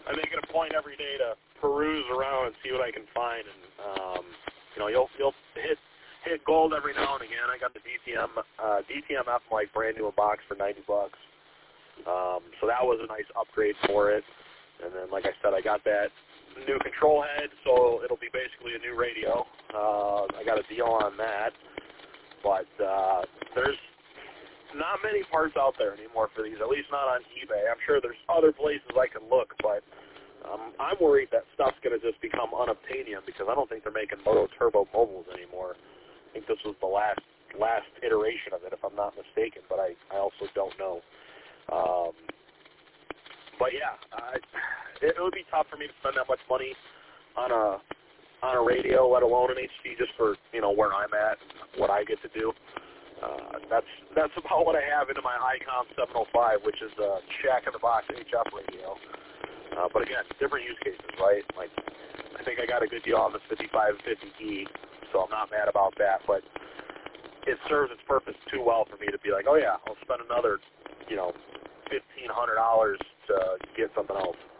I make it a point every day to peruse around and see what I can find, and you'll hit gold every now and again. I got the DTMF mic brand new in box for $90, so that was a nice upgrade for it. And then, like I said, I got that new control head, so it'll be basically a new radio. I got a deal on that, but there's not many parts out there anymore for these, at least not on eBay. I'm sure there's other places I can look, but I'm worried that stuff's going to just become unobtainium because I don't think they're making Moto Turbo mobiles anymore. I think this was the last iteration of it, if I'm not mistaken, but I also don't know. But yeah, it would be tough for me to spend that much money on a radio, let alone an HD, just for where I'm at and what I get to do. That's about what I have into my ICOM 705, which is a Shack in the Box HF radio. But again, different use cases, right? Like, I think I got a good deal on this 5550E, so I'm not mad about that. But it serves its purpose too well for me to be like, oh yeah, I'll spend another, $1,500 to get something else.